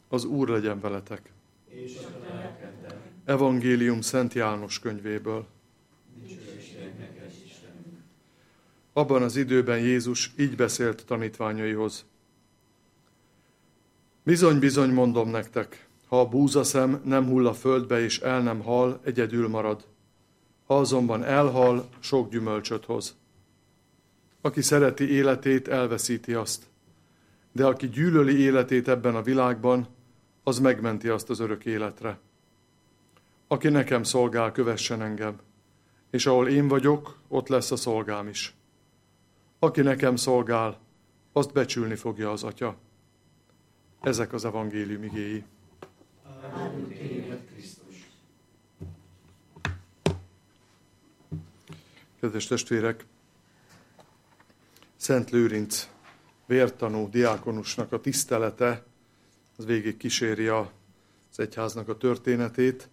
Az Úr legyen veletek. És a te lelkeddel. Evangélium Szent János könyvéből. Dicsőség neked, Istenünk. Abban az időben Jézus így beszélt tanítványaihoz. Bizony, bizony mondom nektek, ha a búzaszem nem hull a földbe és el nem hal, egyedül marad. Ha azonban elhal, sok gyümölcsöt hoz. Aki szereti életét, elveszíti azt. De aki gyűlöli életét ebben a világban, az megmenti azt az örök életre. Aki nekem szolgál, kövessen engem, és ahol én vagyok, ott lesz a szolgám is. Aki nekem szolgál, azt becsülni fogja az Atya. Ezek az evangélium igéi. Áldjuk téged, Krisztus. Kedves testvérek, Szent Lőrinc vértanú diákonusnak a tisztelete, az végig kíséri az egyháznak a történetét.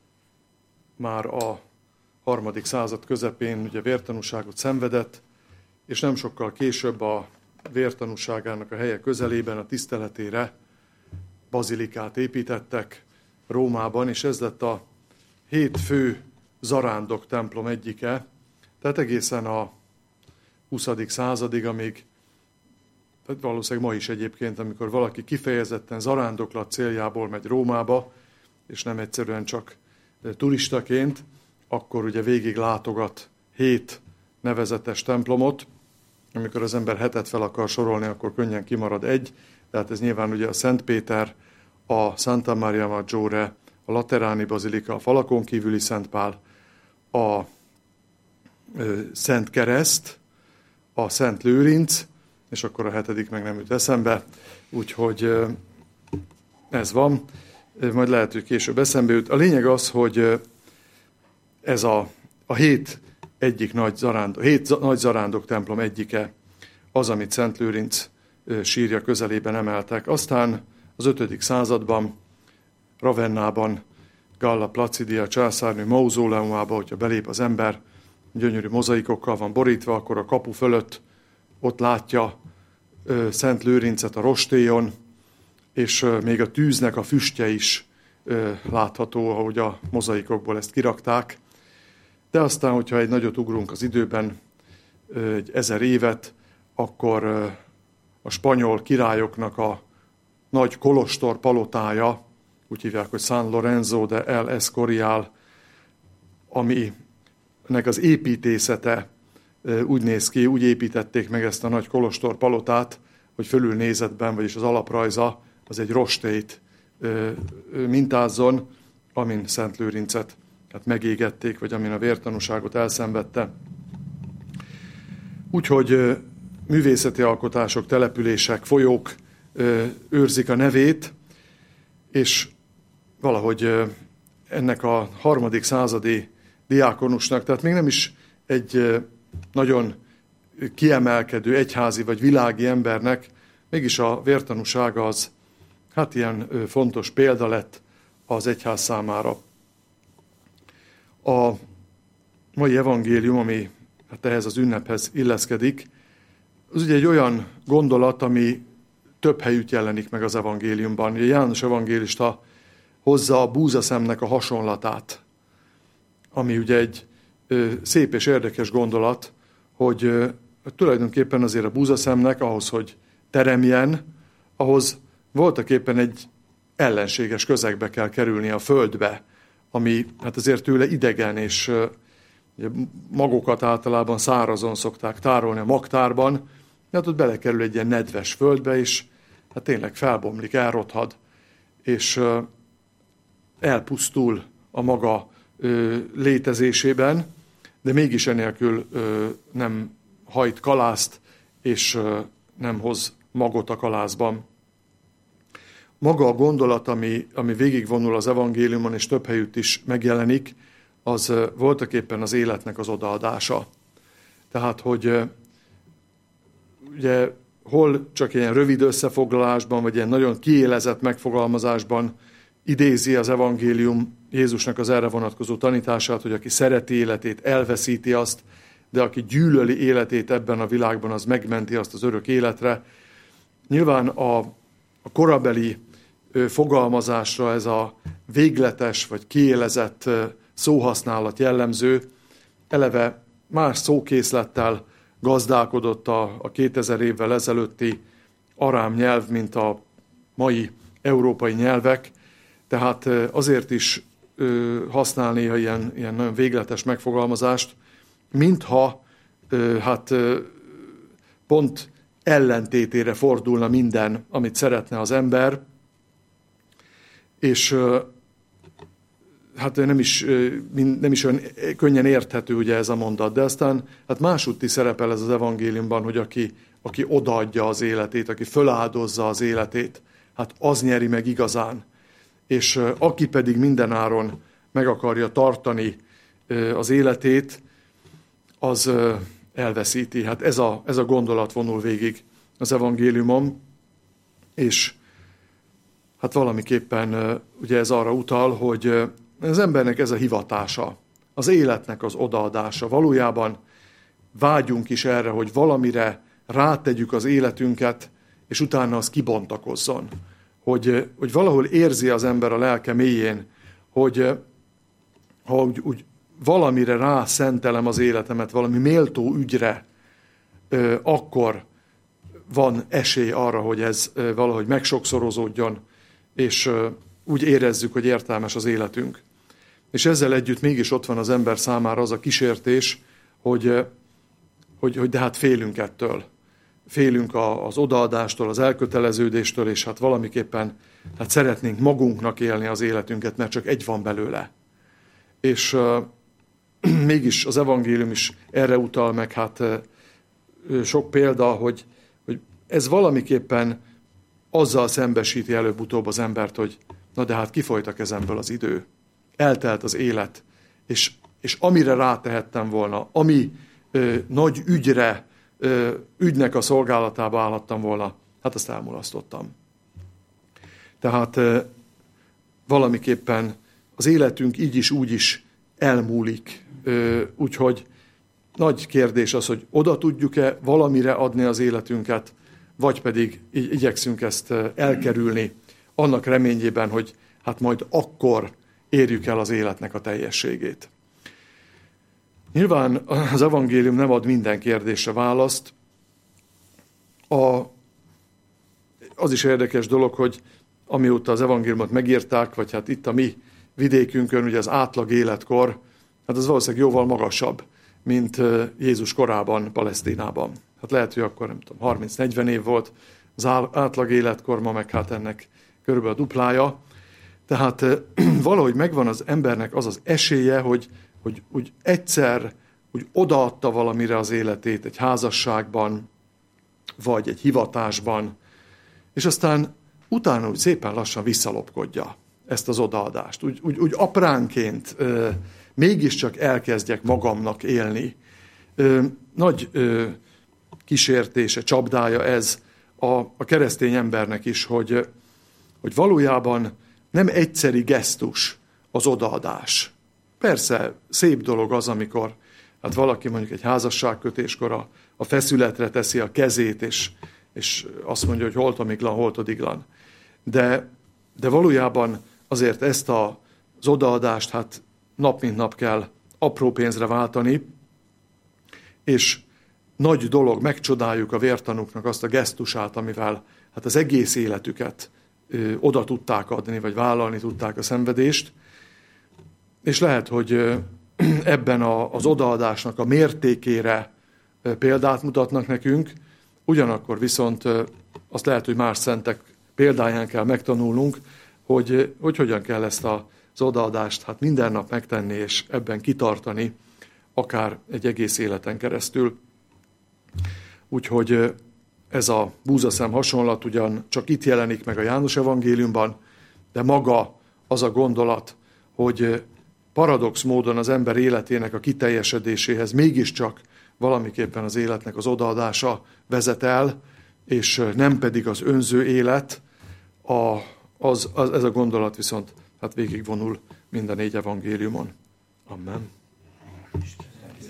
Már a 3. század közepén ugye vértanúságot szenvedett, és nem sokkal később a vértanúságának a helye közelében a tiszteletére bazilikát építettek Rómában, és ez lett a 7 fő zarándok templom egyike, tehát egészen a 20. századig, amíg valószínűleg ma is egyébként, amikor valaki kifejezetten zarándoklat céljából megy Rómába, és nem egyszerűen csak turistaként, akkor ugye végig látogat 7 nevezetes templomot. Amikor az ember 7-et fel akar sorolni, akkor könnyen kimarad egy, tehát ez nyilván ugye a Szent Péter, a Santa Maria Maggiore, a Lateráni Bazilika, a falakon kívüli Szent Pál, a Szent Kereszt, a Szent Lőrinc, és akkor a 7. meg nem jut eszembe, úgyhogy ez van, majd lehet, hogy később eszembe jut. A lényeg az, hogy ez a 7 egyik hét nagy zarándok templom egyike az, amit Szent Lőrinc sírja közelében emeltek. Aztán az 5. században Ravennában Galla Placidia császárnő mauzóleumába, hogyha belép az ember, gyönyörű mozaikokkal van borítva, akkor a kapu fölött ott látja Szent Lőrincet a rostéjon, és még a tűznek a füstje is látható, ahogy a mozaikokból ezt kirakták. De aztán, hogyha egy nagyot ugrunk az időben, egy 1000 évet, akkor a spanyol királyoknak a nagy kolostor palotája, úgy hívják, hogy San Lorenzo de El Escorial, aminek az építészete úgy néz ki, úgy építették meg ezt a nagy kolostor palotát, hogy fölülnézetben, vagyis az alaprajza, az egy rostélyt mintázzon, amin Szent Lőrincet megégették, vagy amin a vértanúságot elszenvedte. Úgyhogy művészeti alkotások, települések, folyók őrzik a nevét, és valahogy ennek a 3. századi diákonusnak, tehát még nem is egy nagyon kiemelkedő egyházi vagy világi embernek, mégis a vértanúsága az ilyen fontos példa lett az egyház számára. A mai evangélium, ami ehhez az ünnephez illeszkedik, az ugye egy olyan gondolat, ami több helyütt jelenik meg az evangéliumban. János evangélista hozza a búzaszemnek a hasonlatát, ami ugye egy szép és érdekes gondolat, hogy tulajdonképpen azért a búzaszemnek ahhoz, hogy teremjen, ahhoz voltaképpen egy ellenséges közegbe kell kerülni a földbe, ami azért tőle idegen, és magokat általában szárazon szokták tárolni a magtárban, mert ott belekerül egy ilyen nedves földbe, és tényleg felbomlik, elrothad, és elpusztul a maga létezésében, de mégis enélkül nem hajt kalászt, és nem hoz magot a kalászban. Maga a gondolat, ami végigvonul az evangéliumon, és több helyütt is megjelenik, az voltaképpen az életnek az odaadása. Tehát, hogy ugye hol csak ilyen rövid összefoglalásban, vagy ilyen nagyon kiélezett megfogalmazásban idézi az evangélium Jézusnak az erre vonatkozó tanítását, hogy aki szereti életét, elveszíti azt, de aki gyűlöli életét ebben a világban, az megmenti azt az örök életre. Nyilván a korabeli fogalmazásra ez a végletes vagy kiélezett szóhasználat jellemző. Eleve más szókészlettel gazdálkodott a 2000 évvel ezelőtti arám nyelv, mint a mai európai nyelvek, tehát azért is használ néha ilyen nagyon végletes megfogalmazást, mintha pont ellentétére fordulna minden, amit szeretne az ember, és hát nem is olyan könnyen érthető ugye ez a mondat, de aztán hát másútt is szerepel ez az evangéliumban, hogy aki odaadja az életét, aki föláldozza az életét, hát az nyeri meg igazán. És aki pedig mindenáron meg akarja tartani az életét, az elveszíti. Hát ez a gondolat vonul végig az evangéliumon, és hát valamiképpen ugye ez arra utal, hogy az embernek ez a hivatása, az életnek az odaadása. Valójában vágyunk is erre, hogy valamire rátegyük az életünket, és utána az kibontakozzon. Hogy valahol érzi az ember a lelke mélyén, hogy úgy valamire rászentelem az életemet, valami méltó ügyre, akkor van esély arra, hogy ez valahogy megsokszorozódjon, és úgy érezzük, hogy értelmes az életünk. És ezzel együtt mégis ott van az ember számára az a kísértés, hogy de hát félünk ettől. Félünk az odaadástól, az elköteleződéstől, és hát valamiképpen hát szeretnénk magunknak élni az életünket, mert csak egy van belőle. És mégis az evangélium is erre utal meg, hát sok példa, hogy ez valamiképpen azzal szembesíti előbb-utóbb az embert, hogy na de hát kifolyt a kezemből az idő. Eltelt az élet, és amire rátehettem volna, ami nagy ügynek a szolgálatába állhattam volna, hát azt elmulasztottam. Tehát valamiképpen az életünk így is, úgy is elmúlik. Úgyhogy nagy kérdés az, hogy oda tudjuk-e valamire adni az életünket, vagy pedig igyekszünk ezt elkerülni, annak reményében, hogy hát majd akkor érjük el az életnek a teljességét. Nyilván az evangélium nem ad minden kérdésre választ. Az is érdekes dolog, hogy amióta az evangéliumot megírták, vagy hát itt a mi vidékünkön, ugye az átlag életkor, hát az valószínűleg jóval magasabb, mint Jézus korában, Palesztinában. Hát lehet, hogy akkor nem tudom, 30-40 év volt az átlag életkor, ma meg hát ennek körülbelül a duplája. Tehát valahogy megvan az embernek az az esélye, hogy úgy egyszer úgy odaadta valamire az életét egy házasságban, vagy egy hivatásban, és aztán utána úgy szépen lassan visszalopkodja ezt az odaadást. Úgy apránként mégiscsak elkezdjek magamnak élni. Nagy kísértése, csapdája ez a keresztény embernek is, hogy valójában nem egyszeri gesztus az odaadás. Persze szép dolog az, amikor hát valaki mondjuk egy házasságkötéskor a feszületre teszi a kezét, és azt mondja, hogy holtomiglan, holtodiglan. De valójában azért ezt az odaadást hát nap mint nap kell apró pénzre váltani, és nagy dolog, megcsodáljuk a vértanúknak azt a gesztusát, amivel hát az egész életüket oda tudták adni, vagy vállalni tudták a szenvedést, és lehet, hogy ebben az odaadásnak a mértékére példát mutatnak nekünk, ugyanakkor viszont azt lehet, hogy más szentek példáján kell megtanulnunk, hogy hogyan kell ezt az odaadást hát minden nap megtenni, és ebben kitartani, akár egy egész életen keresztül. Úgyhogy ez a búzaszem hasonlat ugyan csak itt jelenik meg a János evangéliumban, de maga az a gondolat, hogy paradox módon az ember életének a kiteljesedéséhez mégiscsak valamiképpen az életnek az odaadása vezet el, és nem pedig az önző élet, ez a gondolat viszont hát végigvonul mind a 4 evangéliumon. Amen.